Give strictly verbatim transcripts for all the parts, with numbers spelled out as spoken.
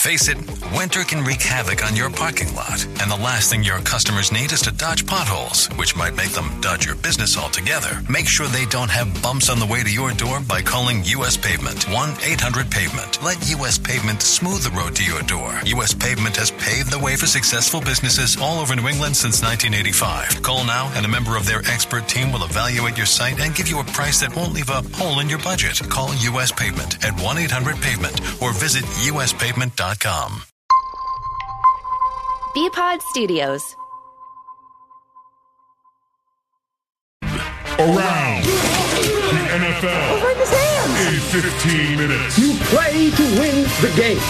Face it, winter can wreak havoc on your parking lot, and the last thing your customers need is to dodge potholes, which might make them dodge your business altogether. Make sure they don't have bumps on the way to your door by calling U S Pavement, one eight hundred pavement. Let U S Pavement smooth the road to your door. U S Pavement has paved the way for successful businesses all over New England since nineteen eighty-five. Call now, and a member of their expert team will evaluate your site and give you a price that won't leave a hole in your budget. Call U S Pavement at one eight hundred pavement or visit U S pavement dot com. B-Pod Studios. Around the N F L right in his hands. in fifteen minutes. You play to win the game.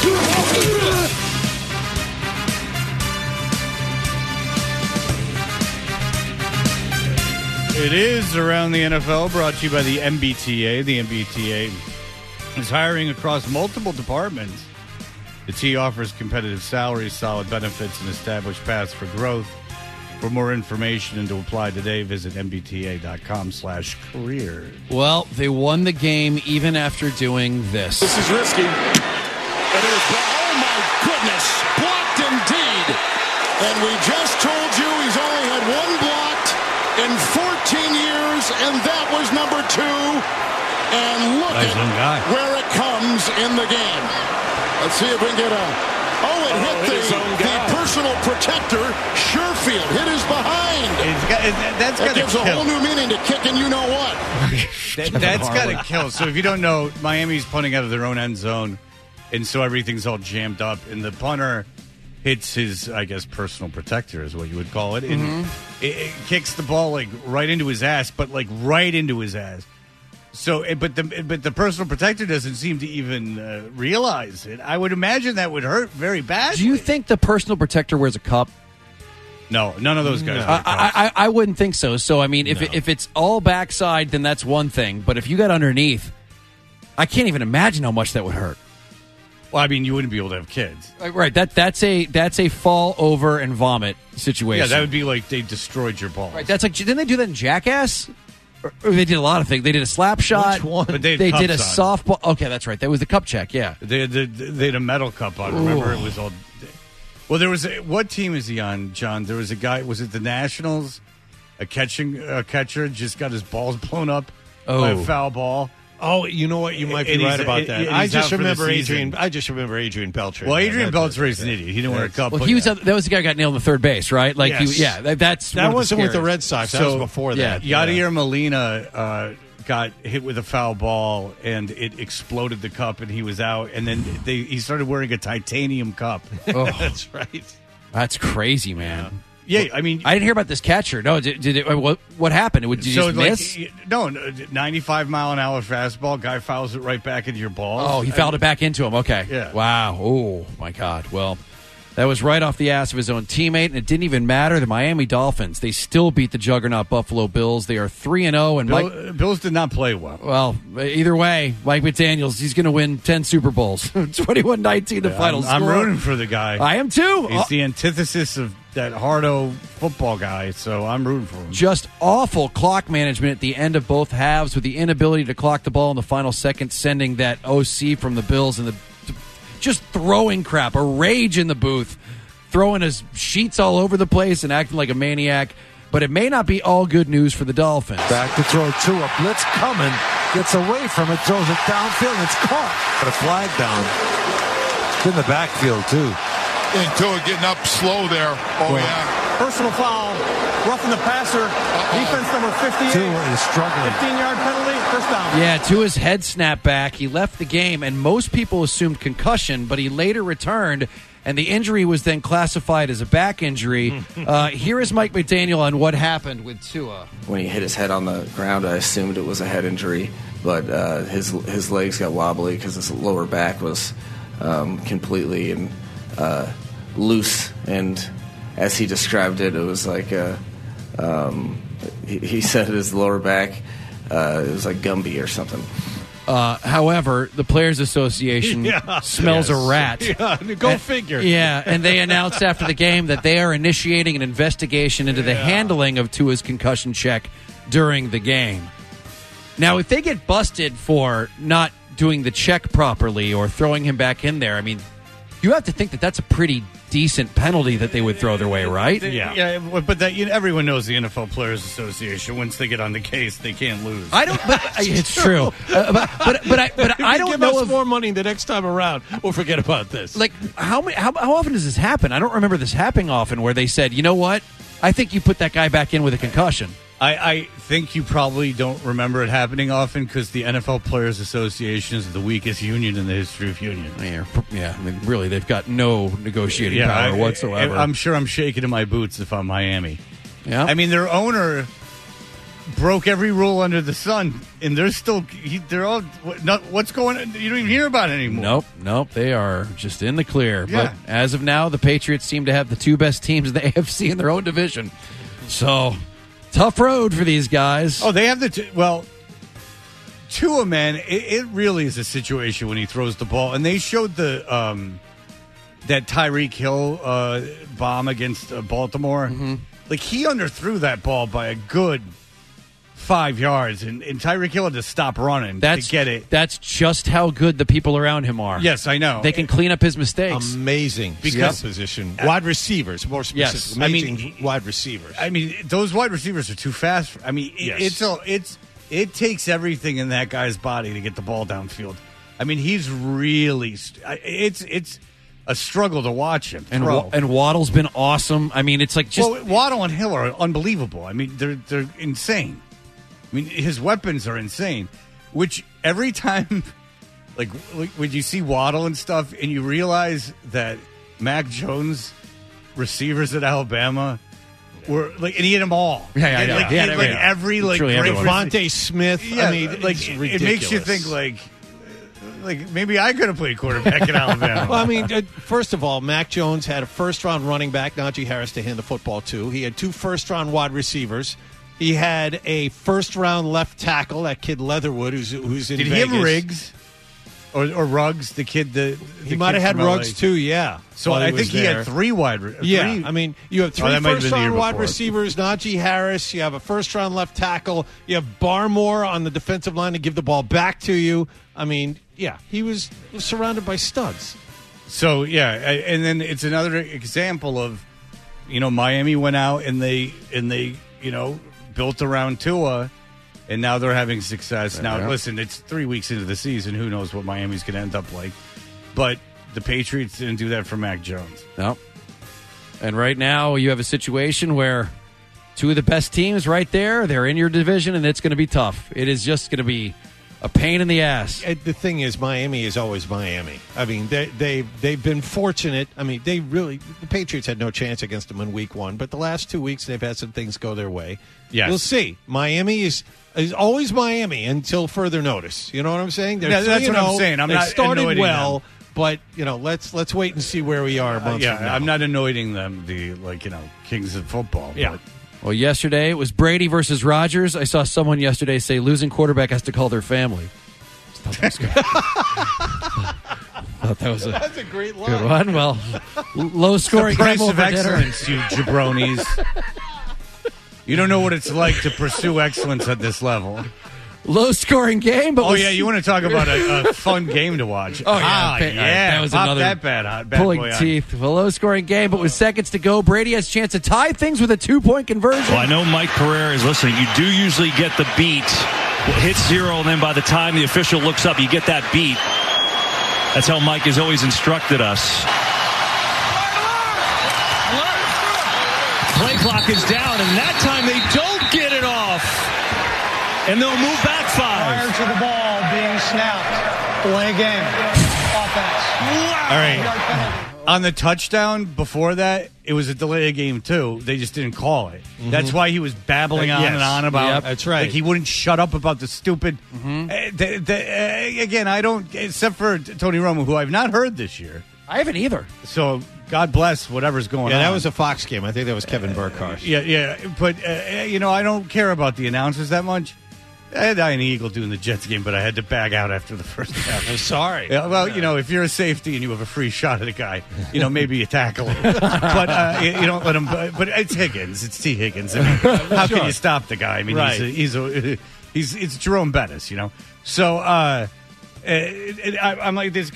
It is Around the N F L, brought to you by the M B T A. The M B T A is hiring across multiple departments. The T offers competitive salaries, solid benefits, and established paths for growth. For more information and to apply today, visit M B T A dot com slash careers. Well, they won the game even after doing this. This is risky. And it is, oh my goodness, blocked indeed. And we just told you he's only had one blocked in fourteen years, and that was number two. And look Nice young guy. at where it comes in the game. Let's see if we can get a... Oh, it Oh, hit his own the, guy. the personal protector. Sherfield hit his behind. It's got, it, that's That got to gives a kill. whole new meaning to kicking you know what. That, that's got to kill. So if you don't know, Miami's punting out of their own end zone, and so everything's all jammed up, and the punter hits his, I guess, personal protector is what you would call it, and Mm-hmm. it, it kicks the ball like right into his ass, but like right into his ass. So, it- but the but the personal protector doesn't seem to even uh, realize it. I would imagine that would hurt very badly. Do you think the personal protector wears a cup? No, none of those guys. I, wear cups. I, I, I wouldn't think so. So, I mean, if, No. it, if it's all backside, then that's one thing. But if you got underneath, I can't even imagine how much that would hurt. Well, I mean, you wouldn't be able to have kids. Right, right. That that's a that's a fall over and vomit situation. Yeah, that would be like they destroyed your balls. right. That's like didn't they do that in Jackass? Or, or they did a lot of things. They did a slap shot. Which one? But they had They did a cups on. softball. Okay, that's right. That was the cup check. Yeah. They had, the, they had a metal cup on. Remember, Ooh. it was all. Well, there was a, what team is he on, John? There was a guy. Was it the Nationals? A catching a catcher just got his balls blown up by a Oh. foul ball. Oh, you know what? You might be And he's- right about and- that. and I he's just out for the remember season. Adrian. I just remember Adrian Belcher. Well, Adrian That- Belcher that- is an idiot. He didn't wear a that's- cup. Well, but- he was that was the guy who got nailed in the third base, right? Like, Yes. he, yeah, that, that's That one of wasn't with the scariest. Red Sox. That So, was before yeah, that. Yadier Molina uh, got hit with a foul ball, and it exploded the cup, and he was out. And then they, he started wearing a titanium cup. Oh, That's right. that's crazy, man. Yeah, I mean, I didn't hear about this catcher. No, did, did it? What, what happened? Did you so just like, miss? no, no, ninety-five mile an hour fastball. Guy fouls it right back into your balls. Oh, he fouled it back into him. Okay. Yeah. Wow. Oh, my God. Well, that was right off the ass of his own teammate, and it didn't even matter. The Miami Dolphins, they still beat the juggernaut Buffalo Bills. They are three and oh, and Mike. Bill, Bills did not play well. Well, either way, Mike McDaniels, he's going to win ten Super Bowls. twenty-one nineteen, the final I'm, I'm score. rooting for the guy. I am too. He's the antithesis of that hardo football guy, so I'm rooting for him. Just awful clock management at the end of both halves, with the inability to clock the ball in the final second, sending that O C from the Bills and the just throwing crap, a rage in the booth, throwing his sheets all over the place and acting like a maniac. But it may not be all good news for the Dolphins. Back to throw two. A blitz coming. Gets away from it. Throws it downfield. And it's caught. Got a flag down. It's in the backfield, too. Until getting up slow there. Oh, yeah. Personal foul, roughing the passer, defense number fifty-eight. Two is struggling. fifteen-yard penalty, first down. Yeah, Tua's head snapped back. He left the game, and most people assumed concussion, but he later returned, and the injury was then classified as a back injury. uh, here is Mike McDaniel on what happened with Tua. When he hit his head on the ground, I assumed it was a head injury, but uh, his his legs got wobbly because his lower back was um, completely and uh, loose. And as he described it, it was like a, um, he, he said his lower back uh, it was like Gumby or something. Uh, however, the Players Association Yeah. smells Yes. a rat. Yeah, go And- figure. Yeah, and they announced after the game that they are initiating an investigation into the handling of Tua's concussion check during the game. Now, if they get busted for not doing the check properly or throwing him back in there, I mean, You have to think that that's a pretty decent penalty that they would throw their way, right? Yeah, yeah, but that you know, everyone knows the N F L Players Association. Once they get on the case, they can't lose. I don't. But, it's true. Uh, but, but but I but If I you don't give know us if more money the next time around, we'll forget about this. like how many how, how often does this happen? I don't remember this happening often where they said, you know what, I think you put that guy back in with a concussion. I, I think you probably don't remember it happening often because the N F L Players Association is the weakest union in the history of unions. Yeah, yeah. I mean, really, they've got no negotiating power I, whatsoever. I, I'm sure I'm shaking in my boots if I'm Miami. Yeah, I mean, their owner broke every rule under the sun, and they're still he, they're all what, not, what's going on? You don't even hear about it anymore. Nope, nope. They are just in the clear. Yeah. But as of now, the Patriots seem to have the two best teams in the A F C in their own division. So tough road for these guys. Oh, they have the t- well. Tua, man, it, it really is a situation when he throws the ball, and they showed the um, that Tyreek Hill uh, bomb against uh, Baltimore. Mm-hmm. Like he underthrew that ball by a good five yards, and, and Tyreek Hill had to stop running That's, to get it. That's just how good the people around him are. Yes, I know. They can clean up his mistakes. Amazing Because- skill position. Wide receivers, more Yes. specific. I mean, Amazing wide receivers. I mean, those wide receivers are too fast. For, I mean, it, Yes. it's a, it's it takes everything in that guy's body to get the ball downfield. I mean, he's really st- I- it's it's a struggle to watch him and throw. Wa- and Waddle's been awesome. I mean, it's like just well, Waddle and Hill are unbelievable. I mean, they're they're insane. I mean, his weapons are insane. Which every time, like, when you see Waddle and stuff, and you realize that Mac Jones receivers at Alabama were like, and he had them all. Yeah, yeah, And, yeah. like, He had like everyone. every like Truly great everyone. rece- Devontae Smith. Yeah, I mean, like it's it, ridiculous. it makes you think like, like maybe I could have played quarterback in Alabama. Well, I mean, uh, first of all, Mac Jones had a first-round running back, Najee Harris, to hand the football to. He had two first-round wide receivers. He had a first-round left tackle, that kid Leatherwood, who's who's in Did Vegas. he have Riggs or, or Ruggs? The kid, the, the He might kid have had from L A? Ruggs too. Yeah. So while I was think he there. had three wide. re- Yeah, three- I mean, you have Oh, three that might have been the year first-round wide before. receivers, Najee Harris. You have a first-round left tackle. You have Barmore on the defensive line to give the ball back to you. I mean, yeah, he was, was surrounded by studs. So yeah, I- and then it's another example of, you know, Miami went out and they and they you know built around Tua, and now they're having success. Now Yeah. listen, it's three weeks into the season. Who knows what Miami's going to end up like? But the Patriots didn't do that for Mac Jones. no. And right now, you have a situation where two of the best teams right there, they're in your division, and it's going to be tough. It is just going to be a pain in the ass. Uh, The thing is, Miami is always Miami. I mean, they they they've been fortunate. I mean, they really the Patriots had no chance against them in Week One, but the last two weeks they've had some things go their way. Yes. We'll see. Miami is is always Miami until further notice. You know what I'm saying? They're Yeah, that's three and what I'm oh. saying. I'm They've not started anointing well, them. but you know, let's let's wait and see where we are. A Uh, month yeah, from now. I'm not anointing them the like you know kings of football. Yeah. but- Well, yesterday it was Brady versus Rodgers. I saw someone yesterday say losing quarterback has to call their family. I thought that was good. thought that was a That's a great line. good one. Well, low the scoring price game of over dinner. excellence, you jabronis. You don't know what it's like to pursue excellence at this level. Low scoring game, but Oh was- yeah, you want to talk about a, a fun game to watch? Oh, yeah. ah, Okay, yeah. all right, that was Pop another that bad, hot, bad pulling boy on. teeth. Well, low scoring game, but with seconds to go, Brady has a chance to tie things with a two point conversion. Well, I know Mike Pereira is listening. You do usually get the beat, hit zero, and then by the time the official looks up, you get that beat. That's how Mike has always instructed us. Play clock is down, and that time they don't get it off. And they'll move back Prior five. to the ball being snapped. Delay game. Offense. All right. On the touchdown before that, it was a delay of game too. They just didn't call it. That's why he was babbling Uh, on yes. and on about. Yep, that's right. Like he wouldn't shut up about the stupid. Uh, the, the, uh, again, I don't. Except for Tony Romo, who I've not heard this year. I haven't either. So God bless whatever's going Yeah, on. that was a Fox game. I think that was Kevin Burkhardt. Yeah, yeah, but uh, you know, I don't care about the announcers that much. I had Ian Eagle doing the Jets game, but I had to back out after the first half. I'm sorry. Yeah, well, you know, if you're a safety and you have a free shot at a guy, you know, maybe you tackle him, but uh, you, you don't let him. But it's Higgins, it's T. Higgins. I mean, how Sure. can you stop the guy? I mean, Right. he's a, he's a, he's it's Jerome Bettis, you know. So uh, it, it, I, I'm like this guy.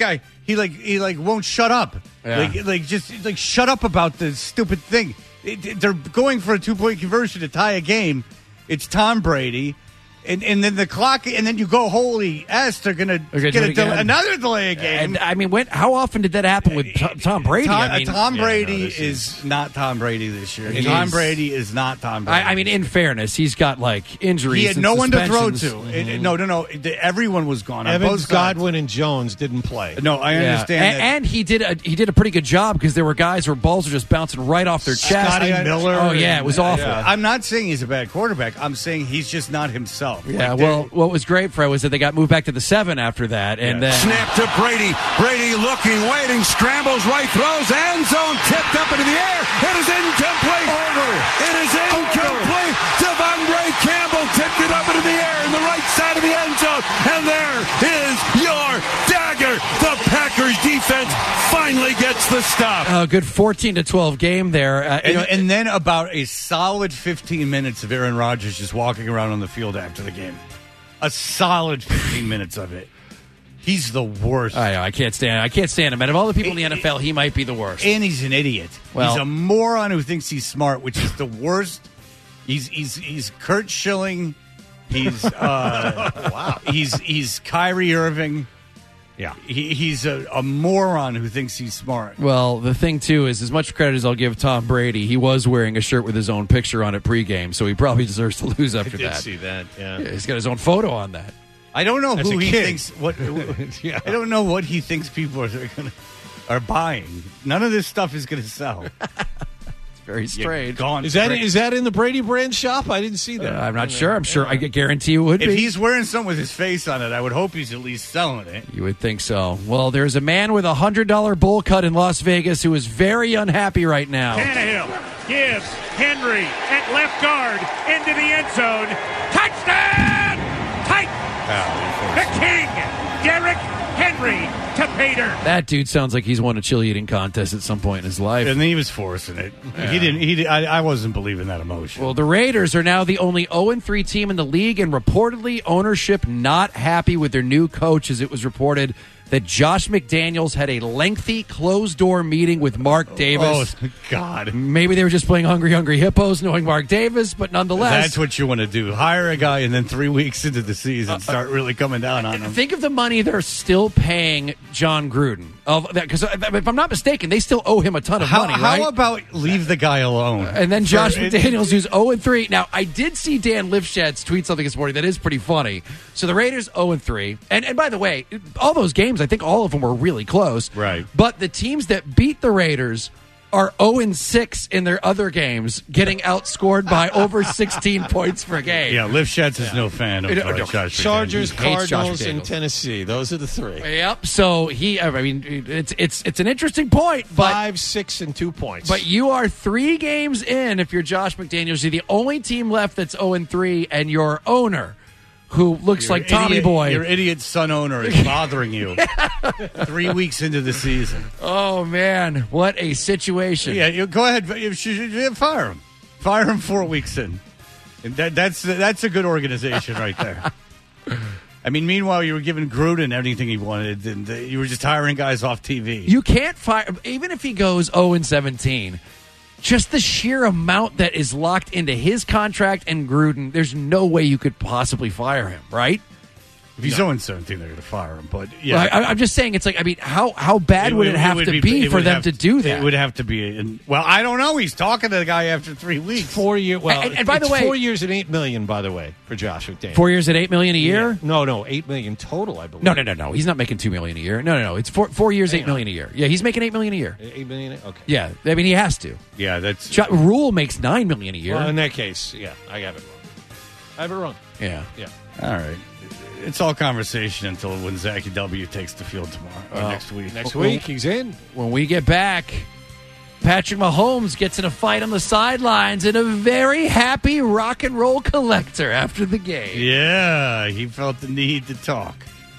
he like he like won't shut up. Yeah. Like like just like shut up about this stupid thing. It, it- they're going for a two point conversion to tie a game. It's Tom Brady. And and then the clock, and then you go, holy S, they're going to They're get gonna a do it del- again. another delay a game. And I mean, when? How often did that happen with Tom, Tom Brady? Tom, I mean, Tom Yeah, no, Brady this is, not Tom Brady this year. It Tom is. Brady is not Tom Brady. I, I mean, in fairness, he's got like injuries. he had and no one to throw to. suspensions. It- it- no, no, no. It- everyone was gone. on Evans, both sides. Godwin, and Jones didn't play. No, I Yeah. understand. And, that. and he did a he did a pretty good job because there were guys where balls were just bouncing right off their chest. Scotty I- Miller. Oh yeah, it was awful. Yeah. I'm not saying he's a bad quarterback. I'm saying he's just not himself. Yeah, Like, well, they- what was great, Fred, was that they got moved back to the seven after that, and Yeah. then Snap to Brady. Brady looking, waiting, scrambles, right throws, end zone, tipped up into the air. It is incomplete. Over. It is incomplete. Devondre Campbell tipped it up into the air in the right side of the end zone. And there is your dagger. The Packers defense finally gets the stop. a good fourteen to twelve game there. Uh, you and, know, and then about a solid fifteen minutes of Aaron Rodgers just walking around on the field after the game. A solid fifteen minutes of it. He's the worst. I, know, I can't stand. I can't stand him. And of all the people in the N F L, he might be the worst. And he's an idiot. Well- he's a moron who thinks he's smart, which is the worst. He's he's he's Kurt Schilling. He's uh, wow. He's he's Kyrie Irving. Yeah. He, he's a, a moron who thinks he's smart. Well, the thing too is, as much credit as I'll give Tom Brady, he was wearing a shirt with his own picture on it pregame, so he probably deserves to lose after I did that. see that. Yeah. Yeah, he's got his own photo on that. I don't know As who a he kid. thinks. What Yeah. I don't know what he thinks people are gonna, are buying. None of this stuff is going to sell. Very strange. Gone. Is that straight. is that in the Brady brand shop? I didn't see Uh, that. I'm not sure. I'm sure. I guarantee you would If be. he's wearing something with his face on it, I would hope he's at least selling it. You would think so. Well, there's a man with a hundred dollar bowl cut in Las Vegas who is very unhappy right now. Tannehill gives Henry at left guard into the end zone. Touchdown! Titans! The king, Derrick Henry to Pater. That dude sounds like he's won a chili eating contest at some point in his life. And he was forcing it. He didn't. He. Did, I, I wasn't believing that emotion. Well, the Raiders are now the only oh and three team in the league, and reportedly ownership not happy with their new coach, as it was reported that Josh McDaniels had a lengthy closed-door meeting with Mark Davis. Oh, God. Maybe they were just playing Hungry Hungry Hippos, knowing Mark Davis, but nonetheless. That's what you want to do. Hire a guy and then three weeks into the season start really coming down on him. Think of the money they're still paying John Gruden. Of that, because if I'm not mistaken, they still owe him a ton of How, money, right? how about leave the guy alone? And then Josh For- it- McDaniels, who's oh and three. Now, I did see Dan Lifshitz tweet something this morning that is pretty funny. So the Raiders oh and three. And, and by the way, all those games, I think all of them were really close. Right. But the teams that beat the Raiders are oh and six in their other games, getting outscored by over sixteen points per game. Yeah, Lifshitz is no fan of You know, uh, Josh Chargers, He hates Josh Cardinals, and McDaniels. Tennessee. Those are the three. Yep. So he, I mean, it's it's it's an interesting point, but Five, six, and two points. But you are three games in if you're Josh McDaniels. You're the only team left that's oh and three, and your owner, who looks Your like Tommy idiot- Boy. Your idiot son owner is bothering you. Three weeks into the season. Oh, man. What a situation. Yeah, you go ahead. You should, you should fire him. Fire him four weeks in. And that, that's that's a good organization right there. I mean, meanwhile, you were giving Gruden everything he wanted, and uh, you were just hiring guys off T V. You can't fire, even if he goes oh and seventeen, just the sheer amount that is locked into his contract and Gruden, there's no way you could possibly fire him, right? If he's oh and seventeen, they're going to fire him. But yeah, Well, I, I'm just saying, it's like, I mean, how how bad would it have to be, it for would them have- to do that? It would have to be. In, well, I don't know. He's talking to the guy after three weeks. four years. Well, And- and by the it's way- four years and eight million. By the way, for Josh McDaniels. Four years at eight million a year? Yeah. No, no, eight million total. I believe. No, no, no, no. He's not making two million a year. No, no, no. It's four four years, eight million a year. Yeah, he's making eight million a year. Eight million. Okay. Yeah, I mean he has to. Yeah, that's Jo- Rule makes nine million a year. Well, in that case, yeah, I got it wrong. I have it wrong. yeah. Yeah. all right. It's all conversation until when Zachy W takes the field tomorrow or Well, next week. Next week he's in. When we get back, Patrick Mahomes gets in a fight on the sidelines and a very happy rock and roll collector after the game. Yeah, he felt the need to talk.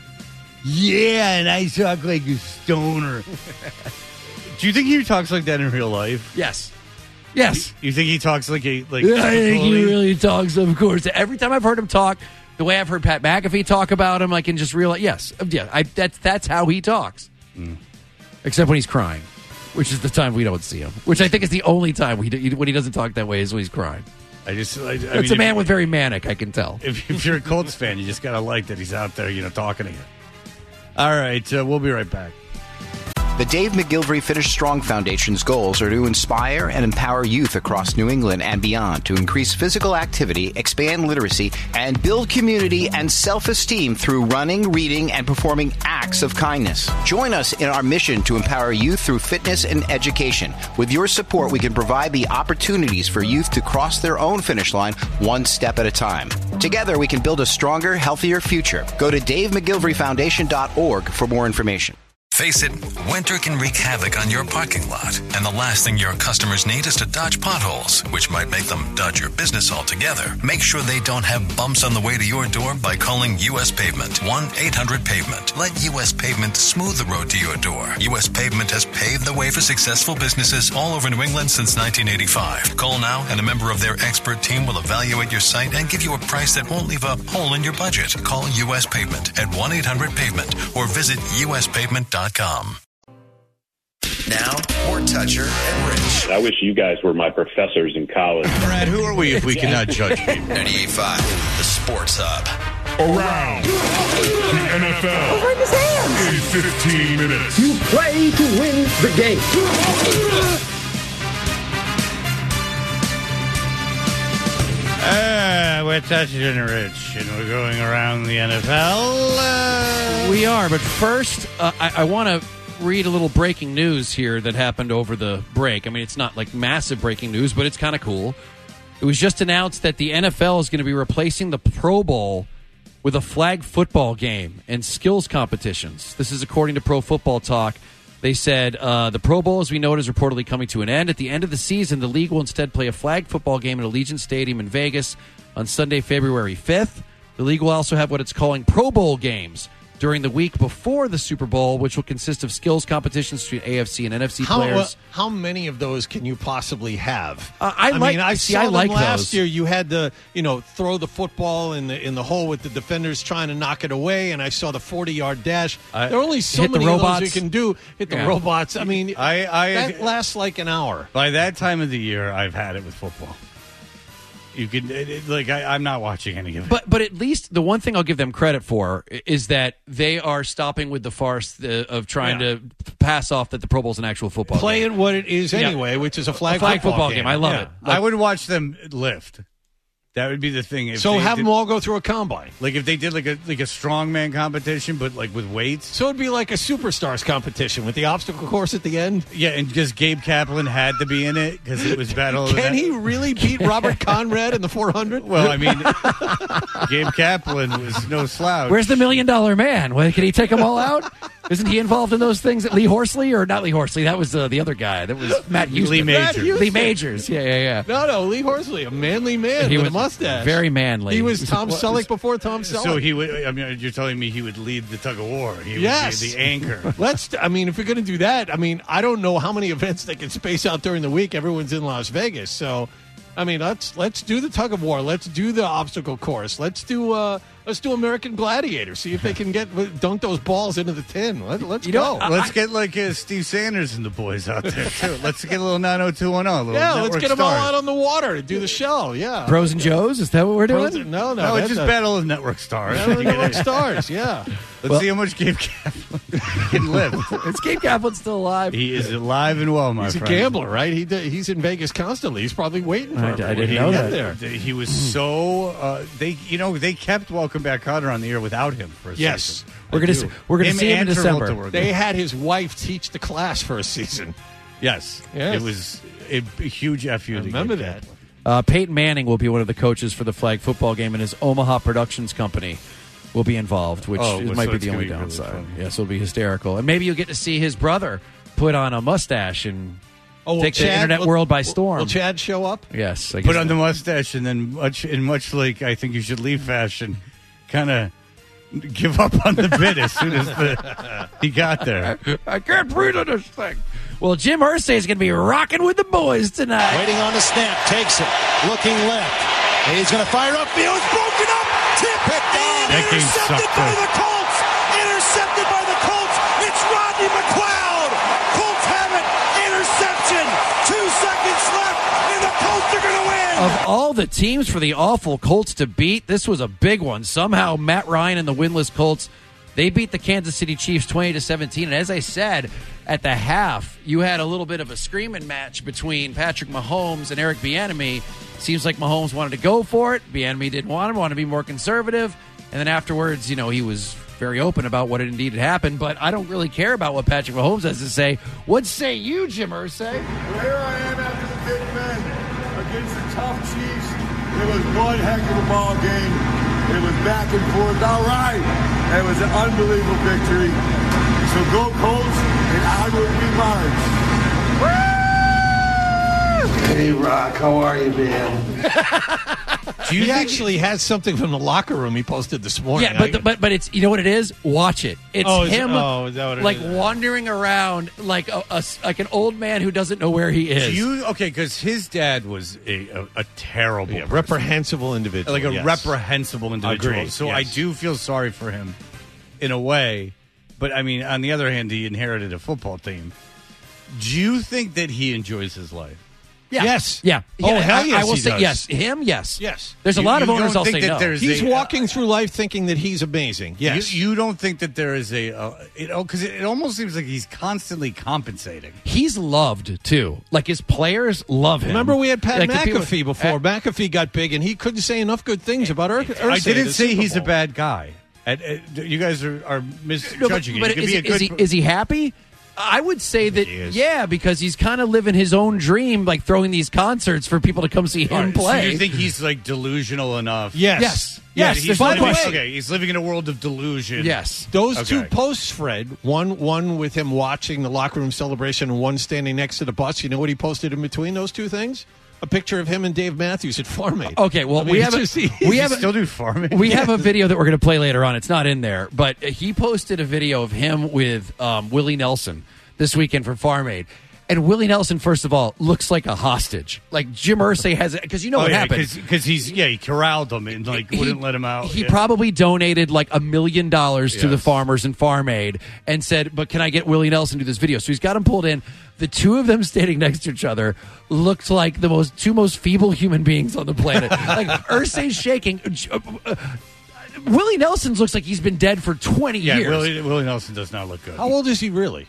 Yeah, and I talk like a stoner. Do you think he talks like that in real life? Yes. Yes. You think he talks like a like? I think he typically- really talks, of course. Every time I've heard him talk, the way I've heard Pat McAfee talk about him, I can just realize, yes, yeah, I, that's that's how he talks. Mm. Except when he's crying, which is the time we don't see him. Which I think is the only time we do, when he doesn't talk that way is when he's crying. I just, I, I it's mean, a man if, with very manic, I can tell. If, if you're a Colts fan, you just got to like that he's out there, you know, talking to you. All right, uh, we'll be right back. The Dave McGilvery Finish Strong Foundation's goals are to inspire and empower youth across New England and beyond to increase physical activity, expand literacy, and build community and self-esteem through running, reading, and performing acts of kindness. Join us in our mission to empower youth through fitness and education. With your support, we can provide the opportunities for youth to cross their own finish line one step at a time. Together, we can build a stronger, healthier future. Go to dave mcgilvery foundation dot org for more information. Face it, winter can wreak havoc on your parking lot, and the last thing your customers need is to dodge potholes, which might make them dodge your business altogether. Make sure they don't have bumps on the way to your door by calling U S Pavement, one eight hundred pavement. Let U S Pavement smooth the road to your door. U S Pavement has paved the way for successful businesses all over New England since nineteen eighty-five. Call now, and a member of their expert team will evaluate your site and give you a price that won't leave a hole in your budget. Call U S Pavement at one eight hundred pavement or visit U S pavement dot com. Now, more Toucher and Rich. I wish you guys were my professors in college. Brad, who are we if we cannot judge people? ninety-eight point five, the Sports Hub. Around the N F L in fifteen minutes. You play to win the game. Uh, we're touching Rich, and we're going around the N F L. Uh... We are, but first, uh, I, I want to read a little breaking news here that happened over the break. I mean, it's not like massive breaking news, but it's kind of cool. It was just announced that the N F L is going to be replacing the Pro Bowl with a flag football game and skills competitions. This is according to Pro Football Talk. They said uh, the Pro Bowl, as we know, is reportedly coming to an end. At the end of the season, the league will instead play a flag football game at Allegiant Stadium in Vegas on Sunday, February fifth. The league will also have what it's calling Pro Bowl games during the week before the Super Bowl, which will consist of skills competitions between A F C and N F C how, players. Uh, how many of those can you possibly have? Uh, I, I like. mean, I see, saw I them like last those. year. You had to, you know, throw the football in the in the hole with the defenders trying to knock it away, and I saw the forty-yard dash. I, there are only so hit the many of robots. those you can do. Hit the Yeah. robots. I mean, I, I, that lasts like an hour. By that time of the year, I've had it with football. You can it, it, like I, I'm not watching any of it. But but at least the one thing I'll give them credit for is that they are stopping with the farce uh, of trying Yeah. to pass off that the Pro Bowl's an actual football Play game. it what it is Yeah. anyway, which is a flag, A flag football, football game. game. I love Yeah. it. I would watch them lift. That would be the thing. If So they have did, them all go through a combine. like if they did like a like a strongman competition, but like with weights. So it'd be like a superstars competition with the obstacle course at the end. Yeah, and because Gabe Kaplan had to be in it because it was battle. of the Can Net- he really beat Robert Conrad in the four hundred? Well, I mean, Gabe Kaplan was no slouch. Where's the Million Dollar Man? Well, can he take them all out? Isn't he involved in those things? Lee Horsley or not Lee Horsley? That was uh, the other guy. That was Matt Houston. Lee Majors. Matt Houston. Lee Majors. Yeah, yeah, yeah. No, no, Lee Horsley, a manly man He with was a mustache. very manly. He was Tom Selleck before Tom Selleck. So he would. I mean, you're telling me he would lead the tug of war. He Yes. would be the anchor. Let's. I mean, if we're going to do that, I mean, I don't know how many events they can space out during the week. Everyone's in Las Vegas, so I mean, let's let's do the tug of war. Let's do the obstacle course. Let's do uh, let's do American Gladiator. See if they can get dunk those balls into the tin. Let, let's You go. know, Let's get like uh, Steve Sanders and the boys out there too. Let's get a little nine oh two one oh. yeah, let's get them all out on the water to do the show. Yeah, Pros and Joes? Is that what we're doing? Pros- no, no, No, it's that's just a- battle of network stars. Battle of You get Network it. Stars. Yeah. Let's Well- see how much Gabe Kaplan can lift. Is Gabe Kaplan still alive? He is alive and well, my He's a friend. gambler, right? He d- he's in Vegas constantly. He's probably waiting for I- him. I didn't He know get that. there. He was so uh, they, you know, they kept Welcome Back Kotter on the air without him for a Yes. season. We're gonna I see, do. we're gonna see him in and December. Travolta were They good. had his wife teach the class for a season. yes, Yes. it was a, a huge F U. I to remember Gabe that. Kaplan. Uh, Peyton Manning will be one of the coaches for the flag football game, and his Omaha Productions Company will be involved, which Oh, is- so might be it's the gonna only be really downside. funny. Yes, it'll be hysterical, and maybe you'll get to see his brother put on a mustache and Oh, will take the Chad- internet will- world by will- storm. Will Chad show up? yes, I Put guess on the mustache, and then much in much like I think you should leave fashion, kind of give up on the bit as soon as the, he got there. I can't breathe on this thing. Well, Jim Irsay is going to be rocking with the boys tonight. Waiting on the snap, takes it, looking left. He's going to fire upfield. It's broken up. Tip picked That and game intercepted sucked, by too. the Colts. Intercepted by the Colts. It's Rodney Randy McLeod. Colts have it. Interception. Two seconds left, and the Colts are going to win. Of all the teams for the awful Colts to beat, this was a big one. Somehow Matt Ryan and the winless Colts, they beat the Kansas City Chiefs twenty to seventeen. And as I said, at the half, you had a little bit of a screaming match between Patrick Mahomes and Eric Bieniemy. Seems like Mahomes wanted to go for it. Bieniemy didn't want him, wanted to be more conservative. And then afterwards, you know, he was very open about what indeed had happened. But I don't really care about what Patrick Mahomes has to say. What say you, Jim Irsay? Well, here I am after the big men against the tough Chiefs. It was one heck of a ball game. It was back and forth. All right. It was an unbelievable victory. So go Colts, and I will be mine. Hey, Rock, how are you, man? Do you he actually has something from the locker room he posted this morning. Yeah, but the, but but it's, you know what it is? Watch it. It's Oh, is it- him oh, is that what it like is? wandering around like a, a s- like an old man who doesn't know where he is. Do you okay? Because his dad was a, a, a terrible, Yeah, person. reprehensible individual. like a yes. reprehensible individual. Agreed, So yes. I do feel sorry for him in a way. But I mean, on the other hand, he inherited a football team. Do you think that he enjoys his life? Yeah. Yes. Yeah. Oh, Yeah, hell I- yes, I will he say does. yes. Him, yes. Yes. There's a You- lot of you owners don't I'll think say that no. there's He's a- walking through life thinking that he's amazing. Yes. You, you don't think that there is a, uh, it, oh, because it, it almost seems like he's constantly compensating. He's loved too. Like his players love him. Remember we had Pat Like, the people- McAfee before. McAfee got big, and he couldn't say enough good things about Ur- Irsay. I at didn't the say Super he's a Bowl. bad guy. And, uh, you guys are, are No, but, misjudging but it. He could is, be a he, is, good. he, is he happy? I would say that, yeah, because he's kind of living his own dream, like throwing these concerts for people to come see him Alright, so play. you think he's like delusional enough? Yes. Yes. Yeah, Yes, he's there's no living, question. okay, he's living in a world of delusion. Yes. Those Okay. two posts, Fred, one one with him watching the locker room celebration and one standing next to the bus, you know what he posted in between those two things? A picture of him and Dave Matthews at Farm Aid. Okay, well, I mean, we it's have a, just- he- we he have a, Still do farming. we have a video that we're going to play later on. It's not in there, but he posted a video of him with um, Willie Nelson this weekend for Farm Aid. And Willie Nelson, first of all, looks like a hostage. Like Jim Irsay has, because you know oh, what yeah, happened. Because he's yeah he corralled them and like He- wouldn't let him out. He Yeah. probably donated like a million dollars to the Yes. farmers in Farm Aid and said, but can I get Willie Nelson to do this video? So he's got him pulled in. The two of them standing next to each other looked like the most two most feeble human beings on the planet. Like Irsay's shaking. Uh, uh, Willie Nelson's looks like he's been dead for twenty Yeah, years. Willie, Willie Nelson does not look good. How old is he really?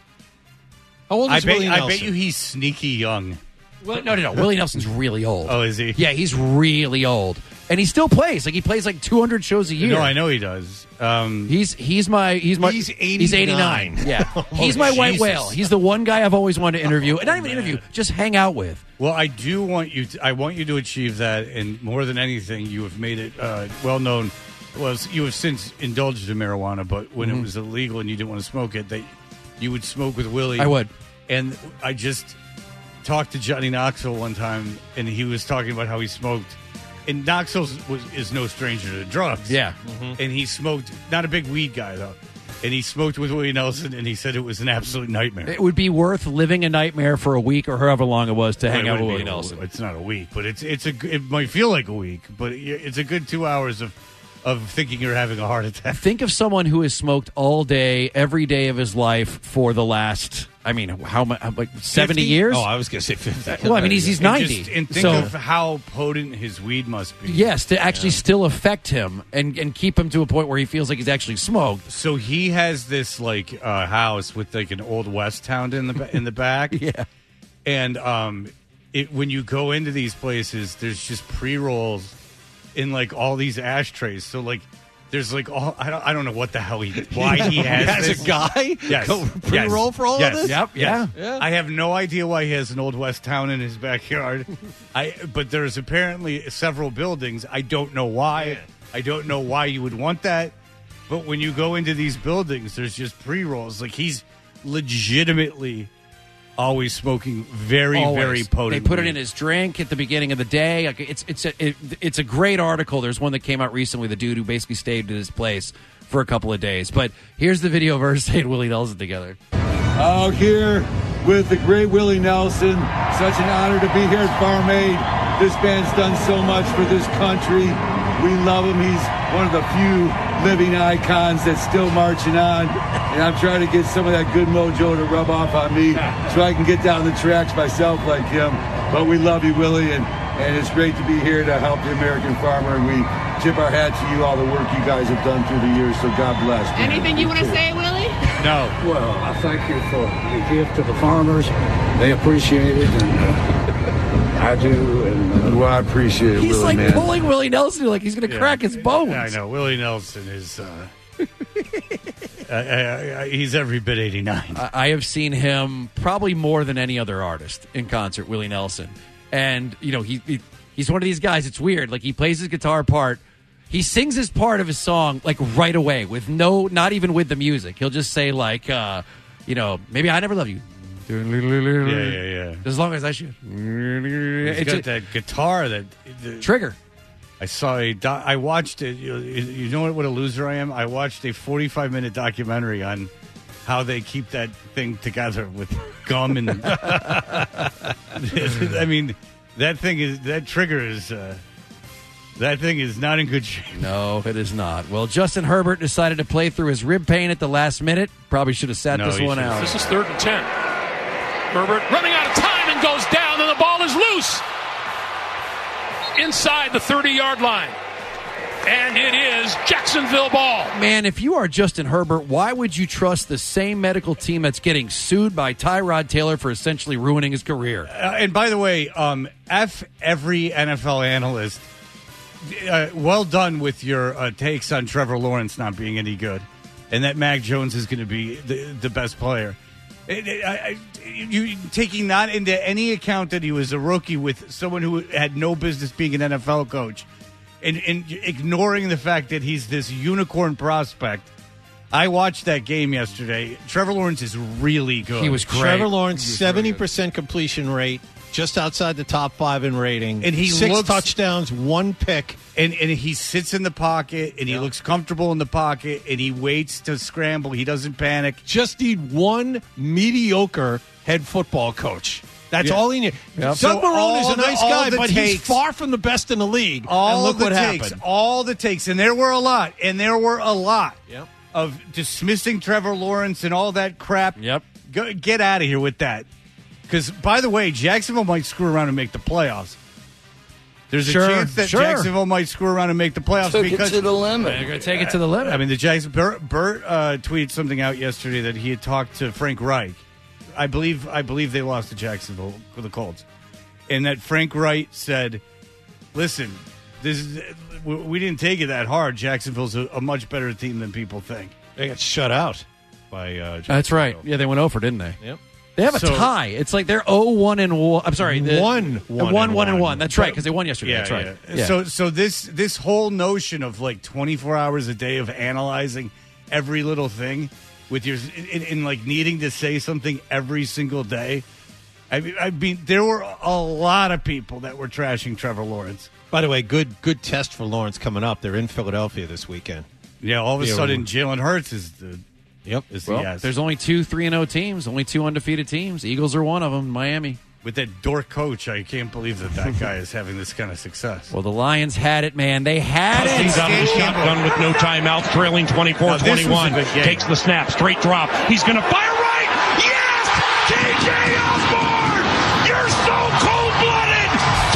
How old I is bet, Willie I Nelson? bet you he's sneaky young. Well, no, no, no. Willie Nelson's really old. Oh, is he? Yeah, he's really old, and he still plays. Like he plays like two hundred shows a year. No, I know he does. Um, He's he's my he's my He's he's eighty-nine. eighty-nine. Yeah, Oh, he's my white Jesus. whale. He's the one guy I've always wanted to interview, and not even interview, just hang out with. Well, I do want you. To, I want you to achieve that, and more than anything, you have made it uh, well known. Well, you have since indulged in marijuana, but when Mhm. it was illegal and you didn't want to smoke it, that you would smoke with Willie. I would. And I just talked to Johnny Knoxville one time, and he was talking about how he smoked. And Knoxville was, is no stranger to drugs. Yeah. And he smoked, not a big weed guy, though. And he smoked with Willie Nelson, and he said it was an absolute nightmare. It would be worth living a nightmare for a week or however long it was to hang It out with wouldn't Willie be a- Nelson. It's not a week, but it's it's a it might feel like a week, but it's a good two hours of of thinking you're having a heart attack. Think of someone who has smoked all day, every day of his life for the last, I mean, how much, like seventy fifty? years? Oh, I was going to say fifty. Well, I mean, he's he's And ninety. just- and think so, of how potent his weed must be. yes, to actually still affect him and, and keep him to a point where he feels like he's actually smoked. So he has this like uh, house with like an old west town in the ba- in the back. Yeah, and um, it when you go into these places, there's just pre rolls in like all these ashtrays. So like. There's like all I don't I don't know what the hell he why he has, Has this. a guy yes. go pre-roll yes. for all yes. of this? Yep, Yes. yeah. I have no idea why he has an old west town in his backyard. I but there's apparently several buildings. I don't know why. I don't know why you would want that. But when you go into these buildings, there's just pre-rolls. Like he's legitimately always smoking very, Always. very potent. They put it weed. in his drink at the beginning of the day. Like it's it's a it, it's a great article. There's one that came out recently. The dude who basically stayed at his place for a couple of days. But here's the video of Irsay and Willie Nelson together. Out here with the great Willie Nelson. Such an honor to be here at Farm Aid. This band's done so much for this country. We love him. He's one of the few living icons that's still marching on. and I'm trying to get some of that good mojo to rub off on me so I can get down the tracks myself like him. But we love you, Willie, and, and it's great to be here to help the American farmer, and we tip our hat to you, all the work you guys have done through the years, so God bless. Anything you want to say, Willie? No. Well, I thank you for your gift to the farmers. They appreciate it, and uh, I do. And uh, well, I appreciate it, He's Willie, like man. pulling Willie Nelson like he's going to Yeah. crack his bones. I know. Willie Nelson is. Uh, uh, uh, he's every bit eighty-nine. I I have seen him probably more than any other artist in concert, Willie Nelson. And, you know, he, he he's one of these guys. It's weird. Like, he plays his guitar part. He sings his part of his song, like, right away with no, not even with the music. He'll just say, like, uh, you know, maybe I never love you. Yeah, yeah, yeah. As long as I should. He's It's got a- that guitar that the, Trigger. I saw a. Do, I watched it. You, you know what, what a loser I am. I watched a forty-five minute documentary on how they keep that thing together with gum and. I mean, that thing is that trigger is. Uh, that thing is not in good shape. No, it is not. Well, Justin Herbert decided to play through his rib pain at the last minute. Probably should have sat No, this he one should've. out. This is third and ten. Herbert running out of time and goes down, and the ball is loose inside the thirty-yard line. And it is Jacksonville ball. Man, if you are Justin Herbert, why would you trust the same medical team that's getting sued by Tyrod Taylor for essentially ruining his career? Uh, and by the way, um, F every N F L analyst. Uh, well done with your uh, takes on Trevor Lawrence not being any good, and that Mac Jones is going to be the, the best player. It, it, I, I, you taking not into any account that he was a rookie with someone who had no business being an N F L coach, and, and ignoring the fact that he's this unicorn prospect. I watched that game yesterday. Trevor Lawrence is really good. He was great. Trevor Lawrence, seventy percent completion rate, just outside the top five in rating. And he Six looks, touchdowns, one pick. And, and he sits in the pocket, and he Yeah. looks comfortable in the pocket, and he waits to scramble. He doesn't panic. Just need one mediocre head football coach. That's Yeah. all he needs. Yep. Doug So Marrone all is a the- nice all guy, the but he's takes- far from the best in the league. All and look the what takes, happened. all the takes, and there were a lot, and there were a lot Yep. of dismissing Trevor Lawrence and all that crap. Yep. Go, get out of here with that. Because, by the way, Jacksonville might screw around and make the playoffs. There's Sure, a chance that sure. Jacksonville might screw around and make the playoffs Took it because to the limit. They're going to take it to the limit. I mean, the Jackson Bert, Bert uh, tweeted something out yesterday that he had talked to Frank Reich. I believe I believe they lost to Jacksonville with the Colts, and that Frank Reich said, "Listen, this is, we we didn't take it that hard. Jacksonville's a, a much better team than people think." They got shut out. By uh, That's right. Yeah, they went over, didn't they? Yep. They have a So- tie. It's like they're oh one and one. I'm sorry, the, One, the one, one, and one and one. one. That's right, because they won yesterday. Yeah, That's right. yeah. Yeah. So, so this this whole notion of like twenty-four hours a day of analyzing every little thing with your in, in like needing to say something every single day. I mean, I mean, there were a lot of people that were trashing Trevor Lawrence. By the way, good good test for Lawrence coming up. They're in Philadelphia this weekend. Yeah, all of a Yeah, sudden, Jalen Hurts is the Yep. is the well, yes. there's only two three and oh teams, only two undefeated teams. Eagles are one of them. Miami. With that dork coach, I can't believe that that guy is having this kind of success. Well, the Lions had it, man. They had Cousins it. out of the shotgun with no timeouts, trailing twenty-four twenty-one. Takes the snap, straight drop. He's going to fire right. Yes! T J Osborne! You're so cold-blooded!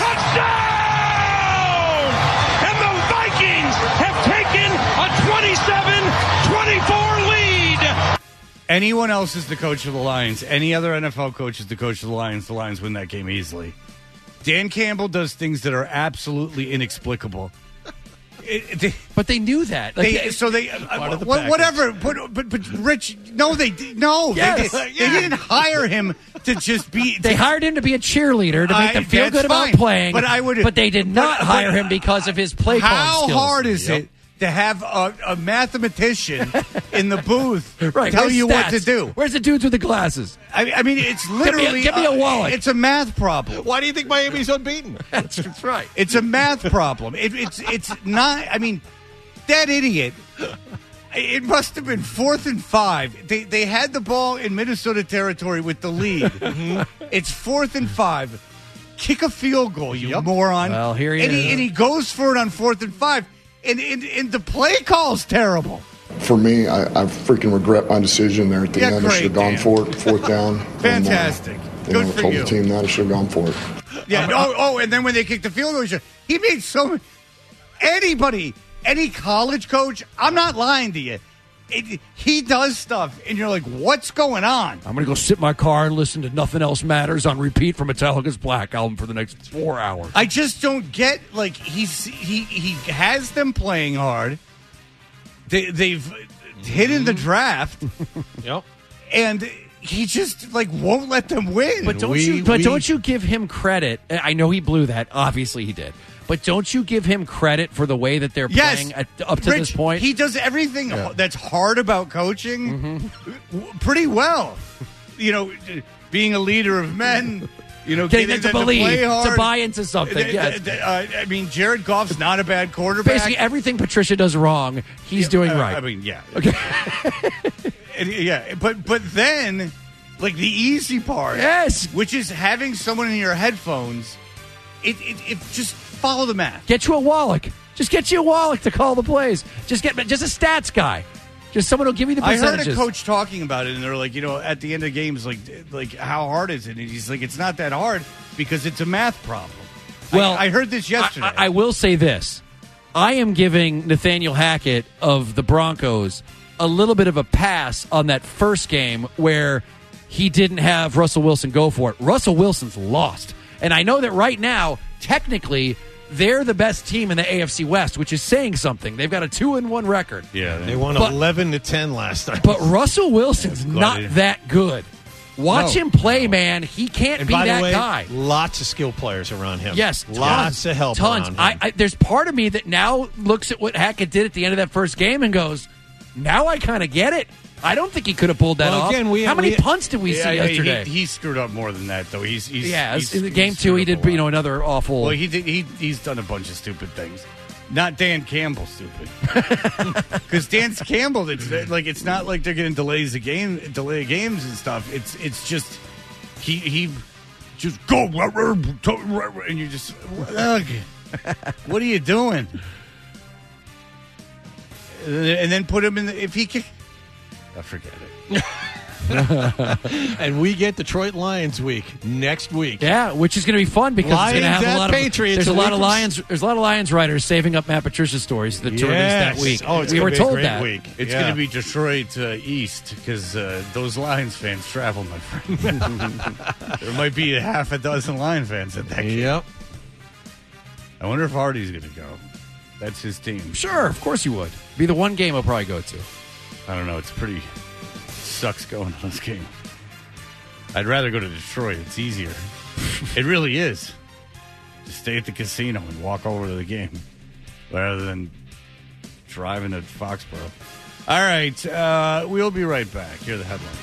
Touchdown! And the Vikings have taken a twenty-seven twenty-four lead. Anyone else is the coach of the Lions. Any other N F L coach is the coach of the Lions. The Lions win that game easily. Dan Campbell does things that are absolutely inexplicable. It, they, but they knew that. Like, they, so they, uh, of the what, package. whatever. But, but, but Rich, no, they did- no, Yes. they, did, they didn't hire him to just be. They to- hired him to be a cheerleader to make I- them feel that's good about fine. playing. But I would- But they did not but- hire but him because of his play calling How skills. hard is Yep. it to have a, a mathematician in the booth Right, tell where's you what to stats? do? Where's the dudes with the glasses? I, I mean, it's Give me a- literally give me a wallet. It's a math problem. Why do you think Miami's unbeaten? That's, that's right. It's a math problem. It, it's it's not. I mean, that idiot. It must have been fourth and five. They they had the ball in Minnesota territory with the lead. It's fourth and five. Kick a field goal, you Yep. moron. Well, here he and is. He, and he goes for it on fourth and five. And, and, and the play call's terrible. for me, I, I freaking regret my decision there at the Yeah, end. I should have gone great, for it, fourth down. Fantastic. And, uh, you Good know, for told you. the team that I should have gone for it. Yeah. Oh, oh, and then when they kicked the field goal, he said- he made so many. Anybody, any college coach, I'm not lying to you. It, he does stuff, and you're like, what's going on? I'm going to go sit in my car and listen to Nothing Else Matters on repeat from Metallica's Black Album for the next four hours. I just don't get, like, he's he he has them playing hard. They, they've hit in the draft. Yep. And he just, like, won't let them win. But don't We- you? But we- don't you give him credit? I know he blew that. Obviously, he did. But don't you give him credit for the way that they're Yes, playing at, up to Rich, this point? he does everything Yeah. that's hard about coaching w- pretty well. You know, being a leader of men. You know, Getting them to believe, play to hard. buy into something, Uh, yes. uh, I mean, Jared Goff's not a bad quarterback. Basically, everything Patricia does wrong, he's Yeah, doing uh, right. I mean, yeah. Okay. And, yeah, but but then, like the easy part, yes, which is having someone in your headphones. It it, it just follow the math. Get you a Wallach. Just get you a Wallach to call the plays. Just get just a stats guy. Just someone who'll give you the I percentages. heard a coach talking about it, and they're like, you know, at the end of games, like, like how hard is it? And he's like, it's not that hard because it's a math problem. Well, I, I heard this yesterday. I, I will say this. I am giving Nathaniel Hackett of the Broncos a little bit of a pass on that first game where he didn't have Russell Wilson go for it. Russell Wilson's lost. And I know that right now, technically, they're the best team in the A F C West, which is saying something. They've got a two and one record. Yeah, They won But- eleven to ten last night. But Russell Wilson's glad not he- that good. Watch No. him play, man. He can't And be by that the way, guy. lots of skill players around him. Yes, lots tons, of help tons. around him. I, I, there's part of me that now looks at what Hackett did at the end of that first game and goes, "Now I kind of get it." I don't think he could have pulled that Well, off. again, we- How many we- punts did we Yeah, see yeah, yesterday? He, he screwed up more than that, though. He's, he's yeah, he's, in the he's game two, he screwed did up a you know lot. another awful. Well, he did. He he's done a bunch of stupid things. Not Dan Campbell stupid, because Dan Campbell. It's like it's not like they're getting delays of game, delay of games and stuff. It's it's just he he just go and you just ugh. What are you doing? And then put him in the, if he can. I forget it. And we get Detroit Lions week next week. Yeah, which is going to be fun because Lions it's going to have at a lot of Patriots there's a a lot week of from- Lions there's a lot of Lions writers saving up Matt Patricia stories to, to release that Yes. week. Oh, it's we gonna were be a told great that week. It's Yeah. going to be Detroit uh, East because uh, those Lions fans travel, my friend. There might be a half a dozen Lion fans at that game. Yep. I wonder if Hardy's going to go. That's his team. Sure, of course you would. Be the one game I'll probably go to. I don't know. It's pretty sucks going on this game. I'd rather go to Detroit. It's easier. It really is. Just stay at the casino and walk over to the game rather than driving to Foxborough. All right. Uh, we'll be right back. Here are the headlines.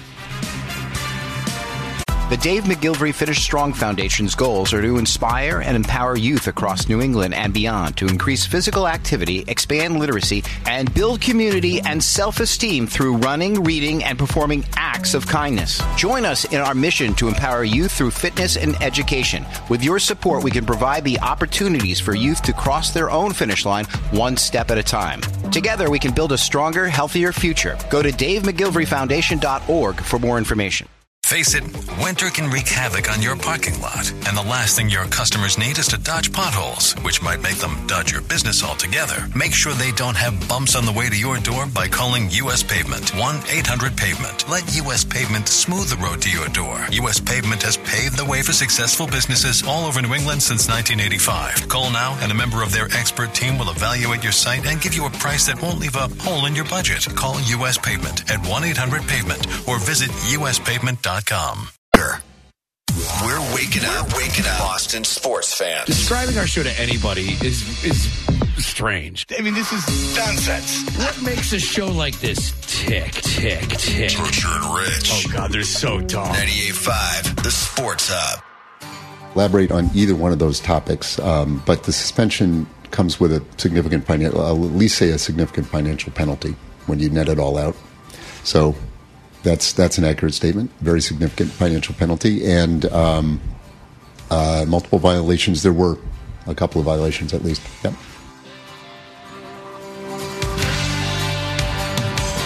The Dave McGilvery Finish Strong Foundation's goals are to inspire and empower youth across New England and beyond to increase physical activity, expand literacy, and build community and self-esteem through running, reading, and performing acts of kindness. Join us in our mission to empower youth through fitness and education. With your support, we can provide the opportunities for youth to cross their own finish line one step at a time. Together, we can build a stronger, healthier future. Go to dave mcgilvery foundation dot org for more information. Face it, winter can wreak havoc on your parking lot, and the last thing your customers need is to dodge potholes, which might make them dodge your business altogether. Make sure they don't have bumps on the way to your door by calling U S Pavement, one eight hundred pavement. Let U S Pavement smooth the road to your door. U S Pavement has paved the way for successful businesses all over New England since nineteen eighty-five. Call now, and a member of their expert team will evaluate your site and give you a price that won't leave a hole in your budget. Call U S Pavement at one eight hundred pavement or visit u s pavement dot com. We're waking up, waking up, Boston sports fans. Describing our show to anybody is is strange. I mean, this is nonsense. What makes a show like this tick, tick, tick? Butcher and Rich. Oh, God, they're so dumb. ninety-eight point five, the Sports Hub. Elaborate on either one of those topics, um, but the suspension comes with a significant financial, I'll at least say a significant financial penalty when you net it all out. So that's that's an accurate statement. Very significant financial penalty, and um, uh, multiple violations. There were a couple of violations at least. Yep.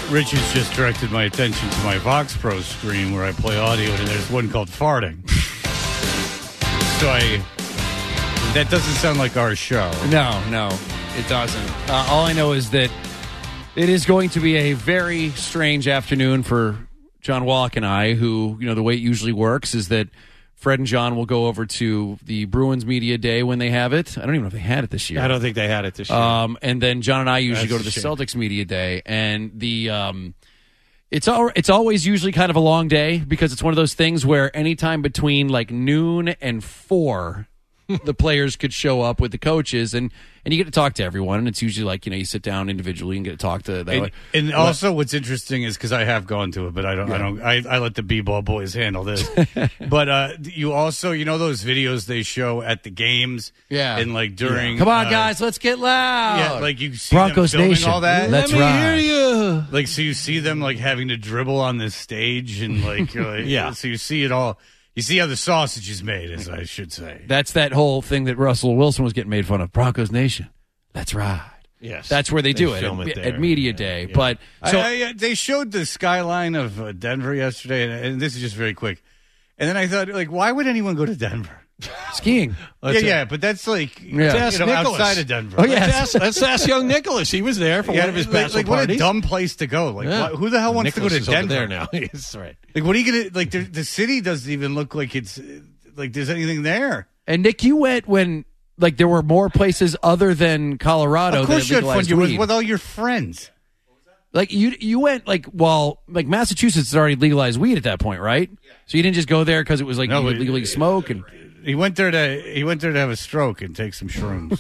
Rich has just directed my attention to my Vox Pro screen where I play audio, and there's one called farting. So I, that doesn't sound like our show. No, no, it doesn't. Uh, all I know is that it is going to be a very strange afternoon for John Wallach and I, who, you know, the way it usually works is that Fred and John will go over to the Bruins Media Day when they have it. I don't even know if they had it this year. I don't think they had it this year. Um, and then John and I usually That's go to the a shame. Celtics Media Day, and the um, it's all it's always usually kind of a long day because it's one of those things where anytime between like noon and four, the players could show up with the coaches, and, and you get to talk to everyone. And it's usually like, you know, you sit down individually and get to talk to them. And, and also, what's interesting is because I have gone to it, but I don't, Yeah. I don't, I, I let the b-ball boys handle this. But uh, you also, you know, those videos they show at the games, Yeah. and like during, Come on, uh, guys, let's get loud. yeah, like you see Broncos them filming Nation. all that. Let's Let me ride. hear you. Like, so you see them like having to dribble on this stage, and like, you're like Yeah. So you see it all. You see how the sausage is made, as I should say. That's that whole thing that Russell Wilson was getting made fun of. Broncos Nation, let's ride. Yes. That's where they, They do it, film at, it there. at Media Day. But so I, I, uh, they showed the skyline of uh, Denver yesterday, and, and this is just very quick. And then I thought, like, why would anyone go to Denver? skiing. yeah, yeah, but that's like Let's you ask know, Nicholas. outside of Denver. Oh, yeah. Let's ask, let's ask young Nicholas. He was there for Yeah, one of his like, bachelor like, what a parties. dumb place to go. Like, Yeah. wh- who the hell wants Nicholas to is go to over Denver? there now. That's right. Like, what are you gonna like? The, the city doesn't even look like it's like there's anything there. And Nick, you went when like there were more places other than Colorado. Of course, that you had fun. legalized You were weed. with all your friends. Like you, you went like well, like Massachusetts had already legalized weed at that point, right? So you didn't just go there because it was like No, you but- could legally smoke and. He went there to he went there to have a stroke and take some shrooms.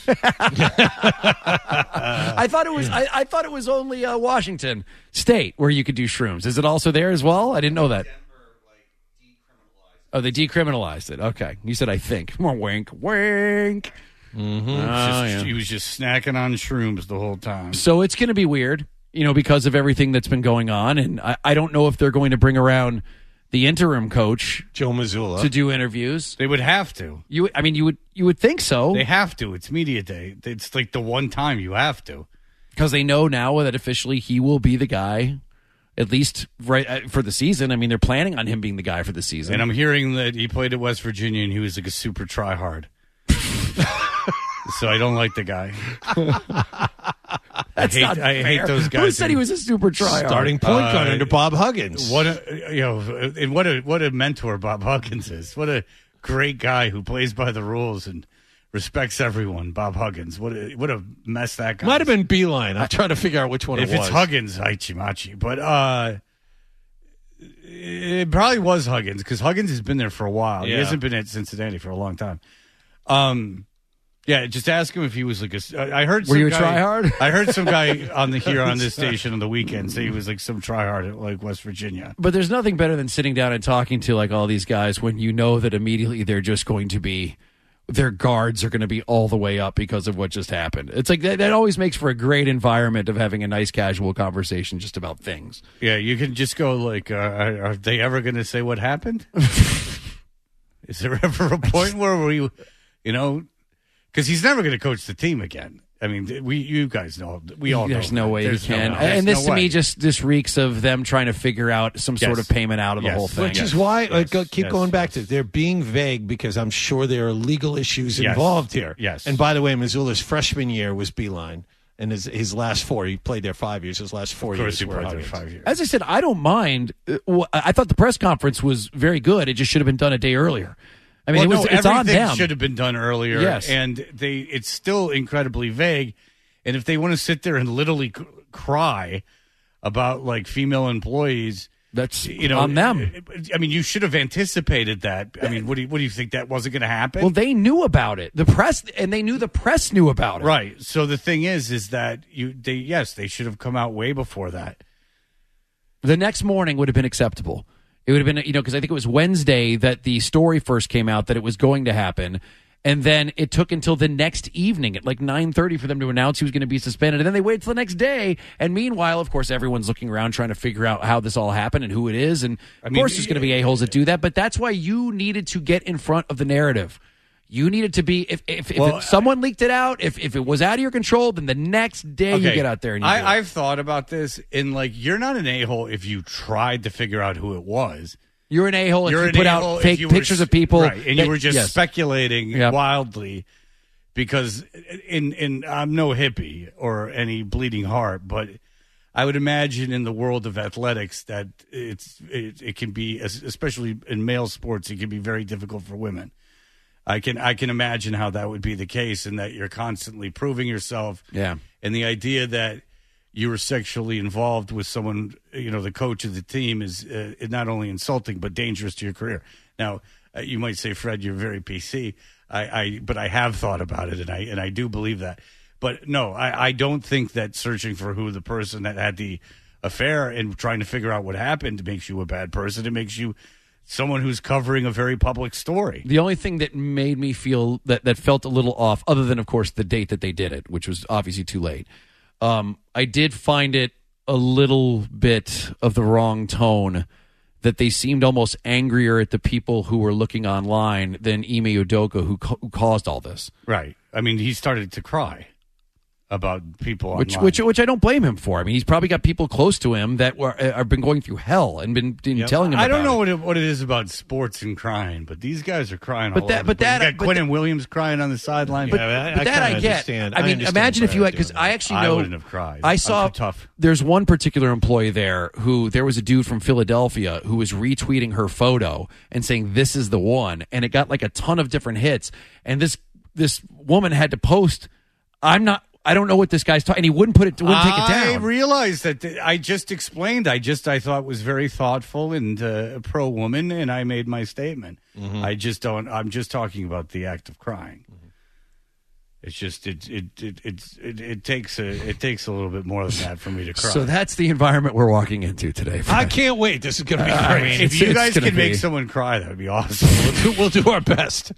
I thought it was I, I thought it was only uh, Washington State where you could do shrooms. Is it also there as well? I didn't know that. Oh, they decriminalized it. Okay, you said I think. Wink, wink. Mm-hmm. Oh, yeah. He was just snacking on shrooms the whole time. So it's going to be weird, you know, because of everything that's been going on, and I, I don't know if they're going to bring around the interim coach Joe Mazzulla to do interviews. They would have to. You, I mean, you would you would think so. They have to. It's media day. It's like the one time you have to. Because they know now that officially he will be the guy, at least right uh, for the season. I mean, they're planning on him being the guy for the season. And I'm hearing that he played at West Virginia and he was like a super try-hard. So I don't like the guy. That's I hate, not I fair. hate those guys. Who said he was a super tryhard? Starting point guard Uh, under Bob Huggins. What a you know, and what a what a mentor Bob Huggins is. What a great guy who plays by the rules and respects everyone. Bob Huggins. What a what a mess that guy. Might have been Beeline. I'm trying to figure out which one If it was. it's Huggins, Haichimachi. But uh, it probably was Huggins because Huggins has been there for a while. He Yeah. hasn't been at Cincinnati for a long time. Um, yeah, just ask him if he was like a. I heard. Were some you a guy, tryhard? I heard some guy on the here on this station on the weekend say he was like some tryhard at like West Virginia. But there's nothing better than sitting down and talking to like all these guys when you know that immediately they're just going to be their guards are going to be all the way up because of what just happened. It's like that, that always makes for a great environment of having a nice casual conversation just about things. Yeah, you can just go like, uh, are, are they ever going to say what happened? Is there ever a point where we, you know, because he's never going to coach the team again. I mean, we, you guys know, we all There's know. no way There's he can. no- there's and this no to way. me just just reeks of them trying to figure out some sort Yes. of payment out of the Yes. whole thing. Which is why, like, go, keep yes, going back to they're being vague because I'm sure there are legal issues Yes. involved here. Yes. And by the way, Missoula's freshman year was Beeline, and his his last four, he played there five years. His last four Of course years he were played there Huggins. five years. As I said, I don't mind. Uh, wh- I thought the press conference was very good. It just should have been done a day earlier. I mean, well, it was, no, it's on everything them. should have been done earlier. Yes. And they it's still incredibly vague. And if they want to sit there and literally c- cry about like female employees, that's you know on them. I mean, you should have anticipated that. I mean, what do you, what do you think that wasn't going to happen? Well, they knew about it. The press, and they knew the press knew about it. Right. So the thing is, is that you they yes they should have come out way before that. The next morning would have been acceptable. It would have been, you know, because I think it was Wednesday that the story first came out that it was going to happen. And then it took until the next evening at like nine thirty for them to announce he was going to be suspended. And then they waited till the next day. And meanwhile, of course, everyone's looking around trying to figure out how this all happened and who it is. And of mean, course, there's going to be a-holes that do that. But that's why you needed to get in front of the narrative. You needed to be if if, if Well, it, someone leaked it out, if if it was out of your control, then the next day you Okay, get out there and you do it. I, I've thought about this, and like, you're not an a-hole if you tried to figure out who it was. You're an a-hole if You're you an put a-hole out if fake you were pictures s- of people, right, and that- you were just yes. speculating Yep. wildly. Because in in I'm no hippie or any bleeding heart, but I would imagine in the world of athletics that it's it, it can be, especially in male sports, it can be very difficult for women. I can I can imagine how that would be the case, and that you're constantly proving yourself. Yeah. And the idea that you were sexually involved with someone, you know, the coach of the team is uh, not only insulting but dangerous to your career. Now, uh, you might say, Fred, you're very P C. I, I but I have thought about it, and I and I do believe that. But no, I, I don't think that searching for who the person that had the affair and trying to figure out what happened makes you a bad person. It makes you someone who's covering a very public story. The only thing that made me feel that, that felt a little off, other than, of course, the date that they did it, which was obviously too late, um, I did find it a little bit of the wrong tone, that they seemed almost angrier at the people who were looking online than Ime Udoka, who, co- who caused all this. Right. I mean, he started to cry about people Which, online. which, which I don't blame him for. I mean, he's probably got people close to him that were uh, have been going through hell and been, been Yep. telling him. I don't about know it. what it, what it is about sports and crying, but these guys are crying. But all that- over but the place. that- You got but Quinn that- and Williams crying on the sideline. But, Yeah, but that I get. understand. I I mean, understand imagine if Brad you had, doing because I that. actually I know. wouldn't have cried. I I'm saw. too tough. There's one particular employee there who there was a dude from Philadelphia who was retweeting her photo and saying this is the one, and it got like a ton of different hits. And this this woman had to post, "I'm not. I don't know what this guy's talking," and he wouldn't put it. Wouldn't take it I down. realized that th- I just explained. I just I thought was very thoughtful and uh, pro woman, and I made my statement. Mm-hmm. I just don't. I'm just talking about the act of crying. It's just it it it it's, it it takes a it takes a little bit more than that for me to cry. So that's the environment we're walking into today. I can't wait. This is going to be I great. mean, if It's- you it's guys gonna can make be- someone cry, that would be awesome. we'll, do, we'll do our best.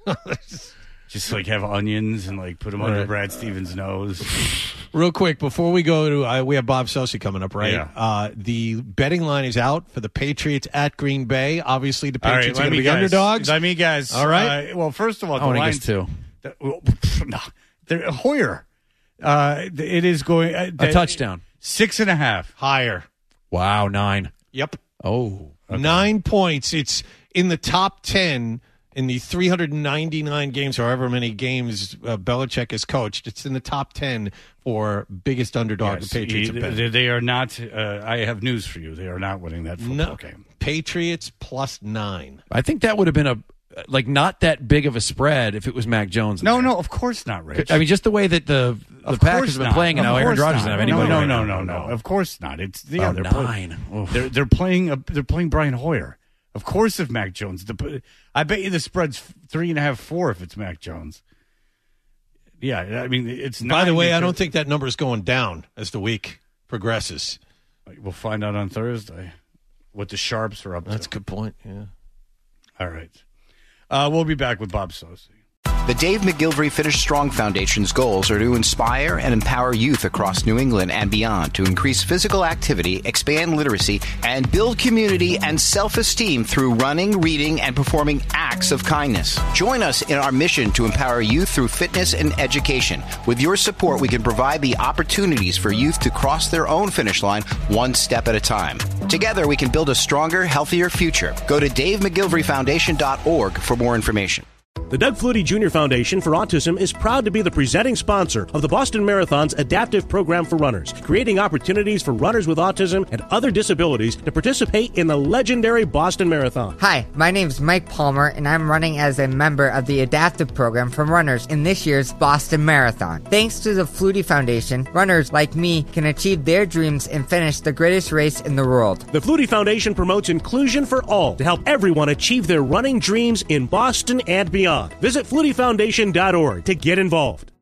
Just like have onions and like put them under Right. Brad Stevens' nose. Real quick, before we go to, uh, we have Bob Sosi coming up, right? Yeah. Uh, the betting line is out for the Patriots at Green Bay. Obviously, the All right, Patriots let are going me to be guys. underdogs. Let me guys. All right. Uh, well, first of all, I the want to lines guess two. The, well, no, they're Hoyer. Uh, it is going uh, A touchdown. Six and a half. Higher. Wow, nine. Yep. Oh, Nine points. It's in the top ten in the three hundred ninety-nine games, however many games uh, Belichick has coached. It's in the top ten for biggest underdog Yes, the Patriots he- have been. they, they are not. Uh, I have news for you. They are not winning that football No. game. Patriots plus nine. I think that would have been a like not that big of a spread if it was Mac Jones. in No, there. no, of course not, Rich. I mean, just the way that the the Of Packers course have been not. playing, and Of now Aaron course Rodgers doesn't not. have anybody. No, right no, now. no, no, no. Of course not. It's yeah, Oh, they're nine. Playing, Oof. they're they're playing. A, they're playing Brian Hoyer. Of course, if Mac Jones, the, I bet you the spread's three and a half, four if it's Mac Jones. Yeah, I mean it's. By the nine way, I because- don't think that number is going down as the week progresses. We'll find out on Thursday what the Sharps are up to. That's a good point. Yeah. All right. Uh, we'll be back with Bob Sosi. The Dave McGilvery Finish Strong Foundation's goals are to inspire and empower youth across New England and beyond to increase physical activity, expand literacy, and build community and self-esteem through running, reading, and performing acts of kindness. Join us in our mission to empower youth through fitness and education. With your support, we can provide the opportunities for youth to cross their own finish line one step at a time. Together, we can build a stronger, healthier future. Go to dave mcgilvery foundation dot org for more information. The Doug Flutie Junior Foundation for Autism is proud to be the presenting sponsor of the Boston Marathon's adaptive program for runners, creating opportunities for runners with autism and other disabilities to participate in the legendary Boston Marathon. Hi, my name is Mike Palmer, and I'm running as a member of the adaptive program for runners in this year's Boston Marathon. Thanks to the Flutie Foundation, runners like me can achieve their dreams and finish the greatest race in the world. The Flutie Foundation promotes inclusion for all to help everyone achieve their running dreams in Boston and beyond. Visit flutie foundation dot org to get involved.